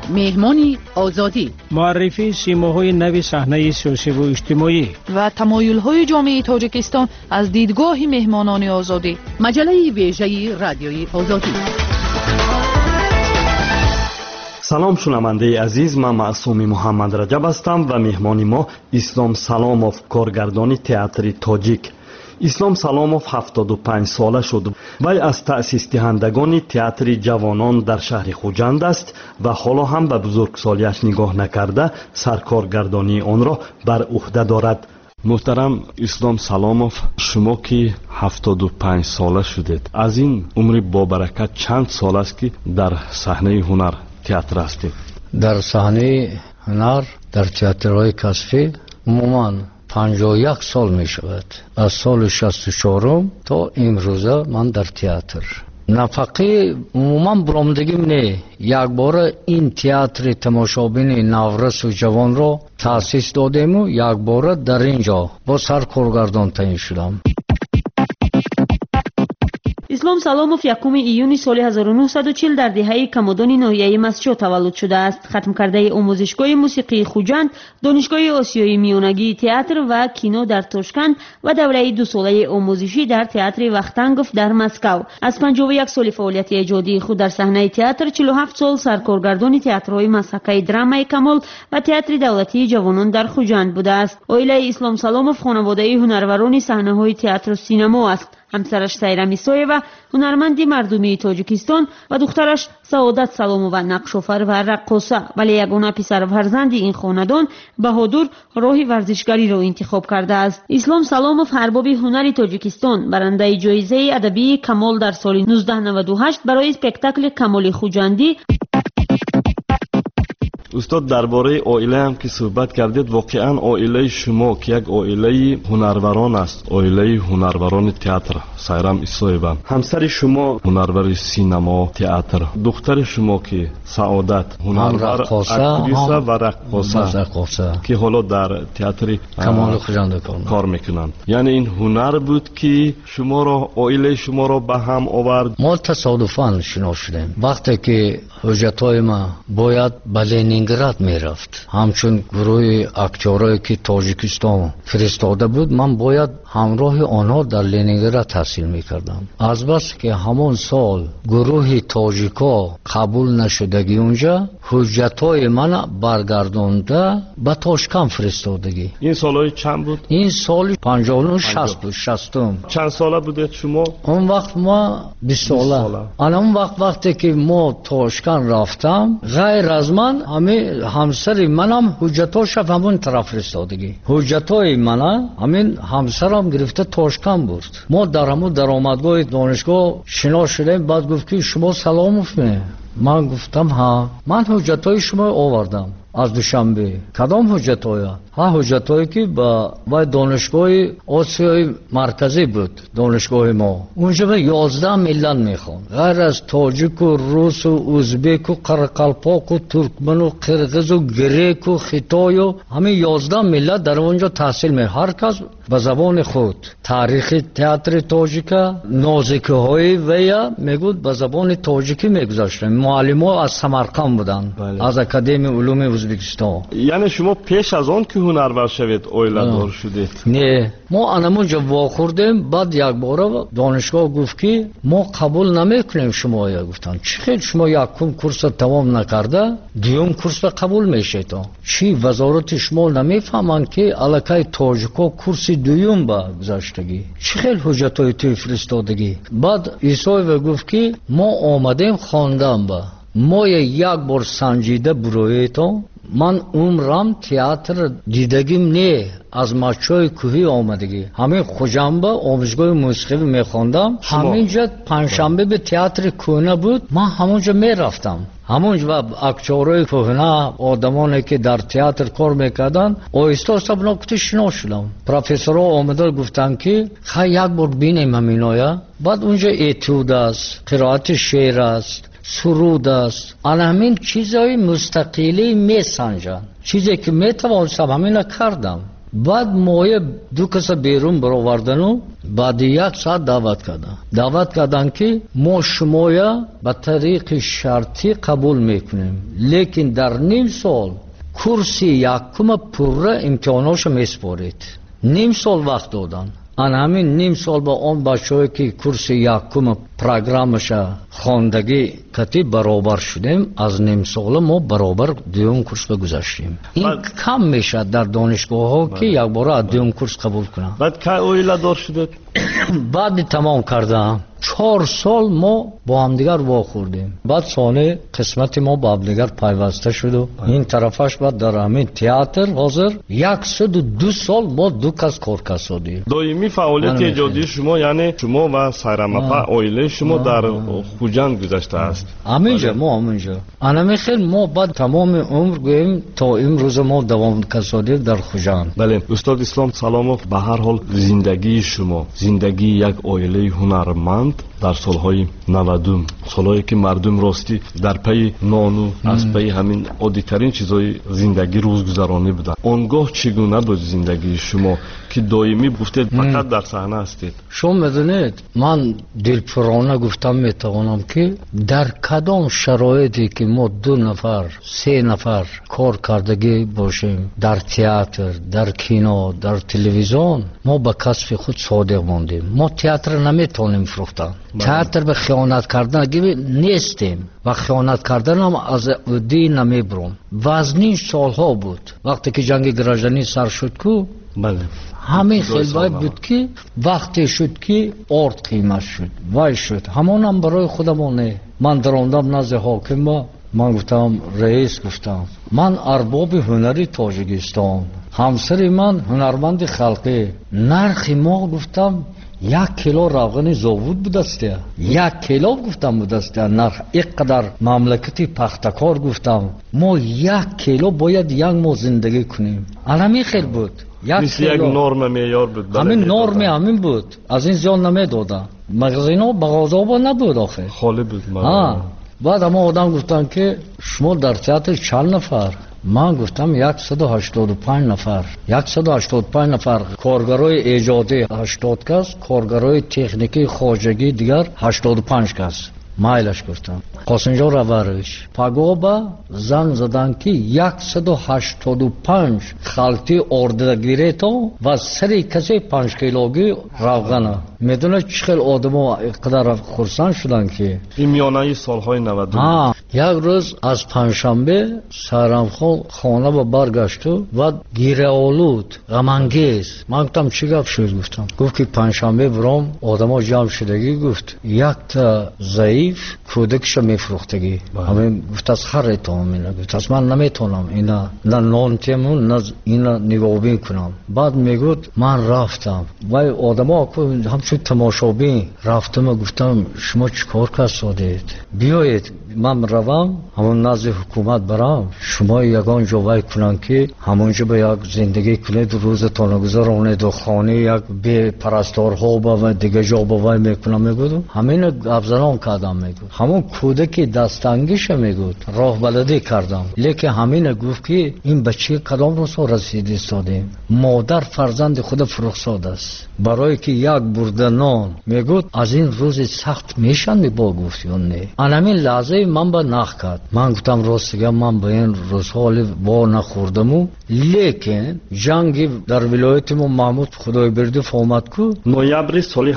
مهمانی آزادی، معرفی سیماهای نوی صحنه سیاسی و اجتماعی و تمایل‌های جامعه تاجیکستان از دیدگاه مهمانان آزادی. مجله ویژه رادیوی آزادی. سلام شنونده عزیز، من معصومی محمد رجب هستم و مهمان ما اسلام سلاموف، کارگردان تئاتر تاجیک. اسلام سلاموف 75 ساله شد. وی از تأسیس دهندگان تئاتر جوانان در شهر خوجند است و حالا هم به بزرگسالیش نگاه نکرده سرکارگردانی آن را بر عهده دارد. محترم اسلام سلاموف، شما که 75 ساله شدید، از این عمر با برکت چند سال است که در صحنه هنر تئاتر هستید؟ در صحنه هنر در تئاترهای کسبی عموماً 51 سال می شود. از سال 64 تا امروزه من در تئاتر. نفقه عموماً برآمدگیم نه. یک بار این تئاتر تماشابین نورس و جوان را تأسیس دادیم و یک بار در اینجا با سرکارگردان تعیین شدم. اسلام سلاموف 1 ایون سال 1940 در دهه کمادان ناحیه مسجد تولد شده است. ختم کرده آموزشگاه موسیقی خوجند، دانشگاه آسیای میانگی تئاتر و کینو در تاشکند و دوره 2 ساله آموزشی در تئاتر وختنگوف در مسکو. از 51 سال فعالیت ایجادی خود در صحنه تئاتر، 47 سال سرکارگردان تئاترهای مسحکه درامای کمال و تئاتر دولتی جوانان در خوجند بوده است. عائله اسلام سلاموف خانواده هنروران صحنه‌های تئاتر و سینما است. همسرش سیرا میسایوا هنرمندی مردمی تاجیکستان و دخترش سعادت سلامووا نقش‌آفر و رقاصه، ولی یگانه پسر فرزند این خاندان بهادر راه ورزشگری را انتخاب کرده است. اسلام سلاموف ارباب هنر تاجیکستان، برنده جایزه ادبی کمال در سال 1998 برای اسپکتاکل کمال خوجندی. استاد، درباره عائله هم که صحبت کردید، واقعا عائله شما که یک عائله هنروران است، عائله هنروران تئاتر، سایرام ایسایوا، همسر شما هنرور سینما تئاتر، دختر شما که سعادت هنرور اکتریسه و رقاصه که حالا در تئاتر کمال خوجند کار میکنند. یعنی این هنر بود که شما را، عائله شما را به هم آورد؟ ما تصادفاً شنا شدیم. وقتی که حجتای ما باید به لنینگراد میرفت، همچون گروه اکتورایی که تاجیکستان فرستاده بود، من باید همراه آنها در لنینگراد تحصیل میکردم. از بس که همون سال گروه تاجیکا قبول نشدگی اونجا، حجتای من برگردانده به تاشکند فرستادگی. این سالهای چند بود؟ این سال 59 60 بود. 60. چند ساله بودید شما؟ اون وقت ما 20 ساله. اون وقتی که ما تاشکند رفتم، غیر از من همین همسر منم حجتاش همون طرف فرستادگی. حجتای من همین همسرم گرفته تاشکند بود. ما در همون درآمدگاه دانشگاه شنا شدیم. بعد گفت که شما سلاموف نه؟ من گفتم ها، من حجتای شما آوردم از دوشنبه. کدام حجتای؟ ها، حجتایی که با دانشگاه آسیای مرکزی بود. دانشگاه ما اونجا به 11 ملت میخوان، غیر از تاجیک و روس و ازبک و قرقلپاک و ترکمن و قرقیز و گریک و خیتای و همین 11 ملت در اونجا تحصیل می. هر کس به زبان خود. تاریخ تئاتر تاجیکا نازکه های ویا میگود به زبان تاجیکی میگذاشتن. معلم‌ها از سمرقند بودن. از اکادمی علوم ازبکستان. یعنی شما پیش از آن که هنرور شوید عائله دار شدید؟ نه، ما انمونجا واخوردیم. بعد یک بار دانشگاه گفت که ما قبول نمیکنیم شما. گفتن چی خیلی شما یکم کورس تمام نکرده دوم کورس قبول میشید؟ چی وزارت شما نمیفهمن که الکای تاجیکا کورس دوم با گذاشتگی؟ چی خیلی حجتای توی فرستادگی؟ بعد ایسای گفت که ما آمدیم خواندن با ما یک بار سنجیده برویتون. من عمرم تئاتر دیدگیم نه، از مچای کوهی آمدگی. همین خوجنبه آموزشگاه موسیقی میخواندم. همینجا پنجشنبه به تئاتر کهنه بود، من همونجا میرفتم. همونجا اکتورای کهنه، آدمانی که در تئاتر کار میکردن، آیستا سبنا کتی شنا شدم. پروفسورها آمده گفتن که خیلی یک بار بینیم همینایا. بعد اونجا اتود است، قرائت شعر است، سرود است. آن همین چیزای مستقلی می سنجن. چیزی که می توانستم همین کردم. بعد موی دو کس بیرون برآوردن و بعد 1 ساعت دعوت کردن که ما شمایا به طریق شرطی قبول میکنیم، لیکن در نیم سال کورس یکم پوره امتحاناش میسپارید. نیم سال وقت دادن. آن همین نیم سال با اون بچه‌ای که کورس یکم پروگرامش خواندگی کتی برابر شدیم، از نیم سال ما برابر دوم کورس بگذاشتیم. این کم میشه در دانشگاه ها که یک بار از دوم کورس قبول کنن. بعد که اویلا دار شده بعد تمام کردم 4 سال ما با هم دیگر واخوردیم. بعد سانه قسمت ما با هم دیگر پیوسته شد و این طرفش بعد در همین تئاتر حاضر 102 سال ما دو کس کار کردیم. دائمی فعالیت ایجادی شما یعنی شما و سایرامپا اویله شما در خوجند گذشته است. همینجا انا خیلی ما بعد تمام عمر گویم تا امروز ما دوام کردیم در خوجند. بله استاد اسلام سلاموف، به هر حال زندگی شما زندگی یک اویله هنرمند در سالهای 90 سالهایی که مردم راستی در پی نانو از پی همین عادی‌ترین چیزهای زندگی روزگذرانی بودن، اونگاه چگونه بود زندگی شما که دائمی گفتید فقط در صحنه هستید؟ شما میدونید من دلپرانه گفتم میتوانم که در کدام شرایطی که ما 2 نفر 3 نفر کار کردگی باشیم، در تئاتر، در کینو، در تلویزیون، ما به کسب خود صادق ماندیم. ما تئاتر نمیتونیم فروختن. تئاتر به خیانت کردن نیستیم و خیانت کردن هم از عهده نمیبرم. وزنی سالها بود وقتی که جنگ گراجانی سر شد کو. بله همین خیلی باید بود که وقتی شد که آرد قیمت شد وای شد همون هم برای خودمونه. من دراندم نزد حاکم، من گفتم رئیس، گفتم من ارباب هنری تاجیکستان، همسر من هنرمند خلقی، نرخ ما گفتم 1 کیلو روغن زاوود بودسته، 1 کیلو گفتم بودسته نرخ. اینقدر مملکتی پختکار گفتم ما 1 کیلو باید یک ماه زندگی کنیم. الان خیلی بود مثل یک نرم معیار بود. همین نرم همین بود، از این زیاد نمیدادن. مغازینا بغازابا نبود آخه، خالی بود. بعد اما آدم گفتن که شما در تئاتر چند نفر؟ من گفتم 185 نفر. 185 نفر کارگرای ایجادی 80 کس، کارگرای تکنیکی خواجگی دیگر 85 کس. مایلش گفتم قاسنجا روارش پاگوبا زن زدن که 185 خالتی اردگیره تو و سری کسی 5 کیلوگی روغنه. میدونه چقدر آدم‌ها اقدر خرسان شدن که این میانه سالهای 90. یک روز از پنجشنبه سایرامخان خانه با برگشت و گیره آلود غمانگیز. من گفتم چی گپ شد؟ گفت که پنجشنبه برام آدم‌ها جمع شدگی. گفت یک تا ضعیف کودکش میفروختگی. همین گفت از خر تو مینا. گفت از من نمیتونم اینا نه نانتیمون نه اینا نگاه کنم. بعد میگفت من رفتم و آدم‌ها همچون تماشابین رفتم. گفتم شما چیکار کردید؟ بیایید من روم همون نزد حکومت برم، شما یگان جا وای کنن که همونجا به یک زندگی کنید، روزتان گذرانید و خانه یک به پرستارها و دیگه جا با وای میکنم. میگودم همین افزران کردم. میگود همون کودکی دستانگیش میگود راه بلدی کردم. لیکن همین گفت که این بچه کدام روز رسیدی استادیم، مادر فرزند خود فرخزاد است برای که یک برده نان. میگود از این روز سخت میشن با گفت یا نه. همین لحظه من با نخ کرد. من گفتم راستگه من به این روزها با نخوردم. لیکن جنگ در ولایت ما محمود خدای برده فامد کو نویبر سال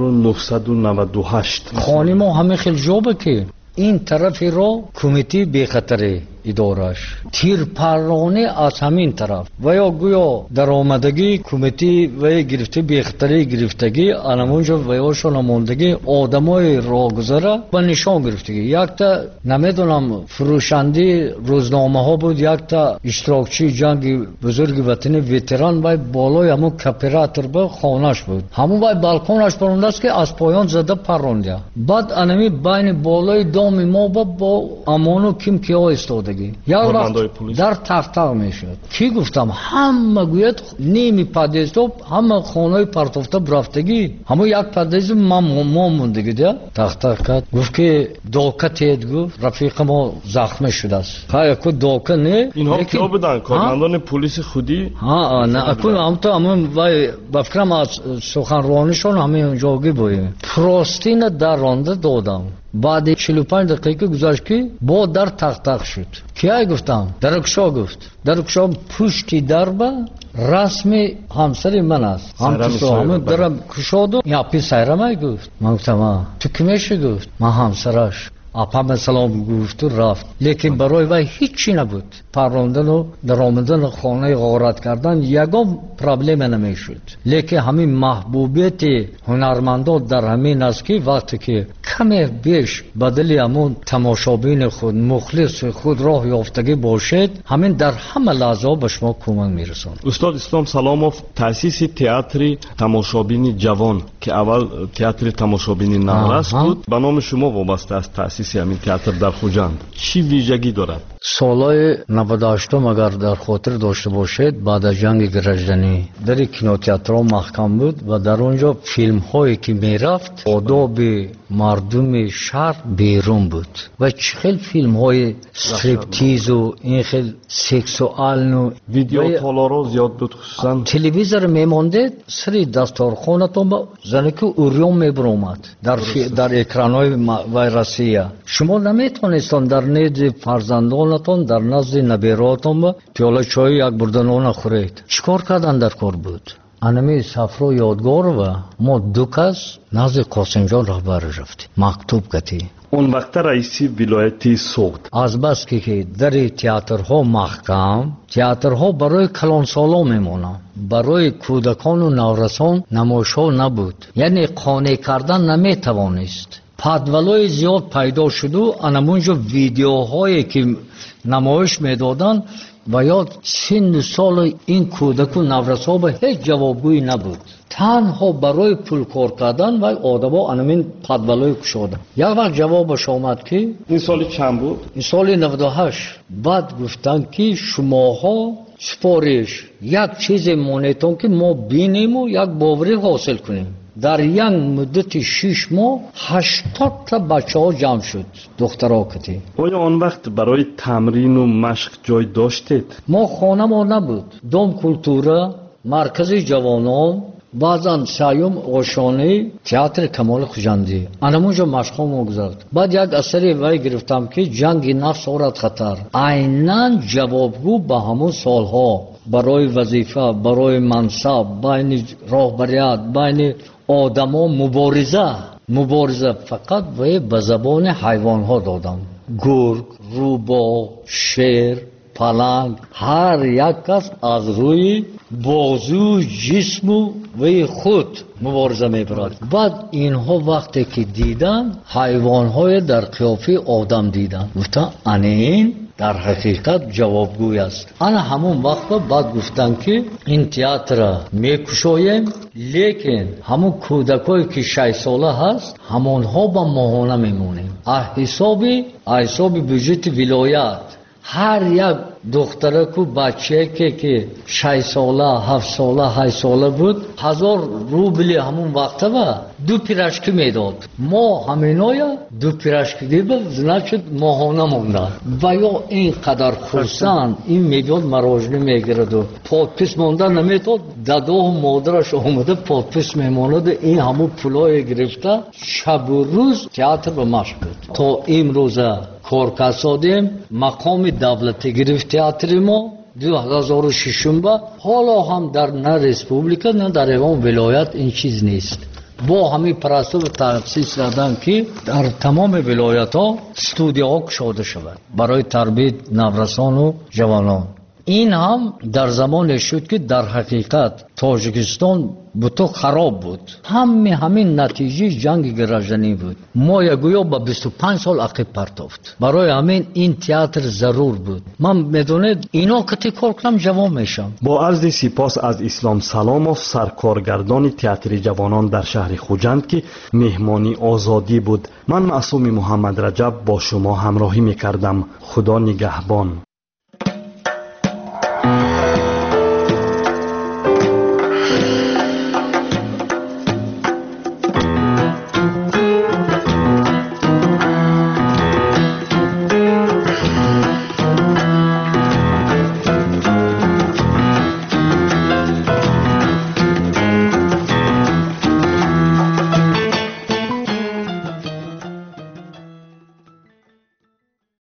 1998 خانه ما همه خیلی جابه که این طرفی رو کمیتی بی خطری ادارش تیر پرانه از همین طرف و یا گویا در آمدگی کمیتی و گرفته بی خطری گرفتگی انمونجا و یاشون نماندگی آدمای راه گذره و نشان گرفتگی. یک تا نمیدونم فروشندی روزنامه ها بود، یک تا اشتراکچی جنگ بزرگ وطنی ویتران و بالای همون کپیراتر به خانش بود، همون و بالکونش پرونده است که از پایان زده پرونده. بعد انمی بین بالای دام ما با امانو کم کیا استاده رفتگی. یک وقت در تختق میشد کی گفتم همه گوید نیمی پادیزو همه خانه پرتوفته برفتگی همه یک پادیز ما موندگی ده تختق کرد گفت که دوکه تید گفت رفیق ما زخم شده است خواهی که دوکه نه اینها کیا بودن؟ کارمندان پلیس خودی؟ نه اکنون هم تو همون بفکرم از سخنرانیشون همه اونجاگی بودیم پروستین در رانده دادم بعد 45 دقیقه گذاشت که با در تختق شد کیای گفتم درکشا گفت درکشا پشتی در با رسم همسر من است همون درم کشاد و یا پی سیرمه گفت من گفتم تو کمیشه گفت من همسرش اپا سلام گفت و رفت لیکن برای وی هیچی نبود پروندن و در آمدن خانه غارت کردن یگام پرابلم نمیشد لیکن همین محبوبیت هنرمندان در همین است که وقتی که کمی بیش بدل همون تماشابین خود مخلص خود راه یافتگی باشد همین در همه لحظه به شما کمک میرسون. استاد اسلام سلاموف تأسیس تئاتر تماشابین جوان که اول تئاتر تماشابین نورس بود به نام شما وابسته است تأسیس همین تئاتر در خوجند چی ویژگی دارد؟ سالهای 98 اگر در خاطر داشته باشید بعد از جنگ گرجدنی در کینوتئاترها محکم بود و در اونجا فیلم هایی که میرفت آداب مردم شهر بیرون بود و چه فیلم های استریپتیز و این خیلی سکسوال و ویدیو تالارا زیاد بود خصوصا تلویزیون میمونده سری دستارخانتون با زنکو اوریون میبرومد در اکرانهای ویروسیه شما نمیتونستان در نزد فرزندانتون در نزد نبیراتون پیاله چای یک بردن خورید چیکار کردن در کار بود انمی سفر و یادگار و ما دو کس نزد قاسم جان رهبر رفتیم مکتوب کردی اون وقت رئیسی ولایتی سوخت از بس که در تئاترها محکم تئاترها برای کلان سالا میمونن برای کودکان و نورسان نمایش‌ها نبود یعنی قانع کردن نمیتوانست پدولای زیاد پیدا شد و انمونجا ویدیوهایی که نمایش میدادن و یاد سن سال این کودک و نورسا به هیچ جوابگویی نبود تنها برای پول کار کردن و آدما انمین پدولای کشادن یک وقت جوابش آمد که این سال چند بود؟ این سال 98 بعد گفتن که شماها سپارش یک چیز مونیتون که ما بینیم و یک باوری حاصل کنیم در یک مدت 6 ماه 80 تا بچه ها جمع شد دخترها کتی آیا آن وقت برای تمرین و مشق جای داشتید؟ ما خانه ما نبود دوم کلتوره مرکز جوانان بعضا سیوم آشانه تئاتر کمال خوجندی انمونجا مشق ما گذارد بعد یک اثری وی گرفتم که جنگ نفس آورد خطر عیناً جوابگو به همون سالها برای وظیفه برای منصب بین راهبریت بین آدما مبارزه فقط به زبان حیوان ها دادم گرگ روباه شیر پلنگ هر یک کس از روی بازو جسم و خود مبارزه میبرد بعد اینها وقتی که دیدن حیوان های در قیافه آدم دیدن گفتن این در حقیقت جوابگوی است انا همون وقت بعد گفتن که این تئاتر میکشویم لیکن همون کودکایی که 6 ساله هست همونها با ماهانه میمونیم حساب بجت ولایت هر یک دختره کو بچه که 6 ساله 7 ساله 8 ساله بود 1000 روبل همون وقت و 2 پیراشکی میداد ما همینایا 2 پیراشکی دیدم значит ماهانه مونده و یا اینقدر خرسند این میداد مراجعه میگرد و پادپس مونده نمیداد دادا مادرش اومده پادپس میموند این همون پولای گرفته شب و روز تئاتر به مشق بود تا امروز کار کسادیم مقام دولتی گرفت تئاتر ما 2006 با حالا هم در نه ریسپوبلیکا نه در ایوان ولایت این چیز نیست با همین پرستو تأسیس کردن که در تمام ولایت ها استودیوها گشاده شود برای تربیت نورسان و جوانان این هم در زمان شد که در حقیقت تاجیکستان بوده خراب بود. همین نتیجه جنگ گرجنی بود. ما یگویا با 25 سال عقب پرتافت. برای همین این تئاتر ضرور بود. من میدونید اینا که تکرار کنم جوان میشم. با عرض سپاس از اسلام سلاموف، سرکارگردان تئاتر جوانان در شهر خوجند که مهمانی آزادی بود. من معصوم محمد رجب با شما همراهی میکردم. خدا نگهبان.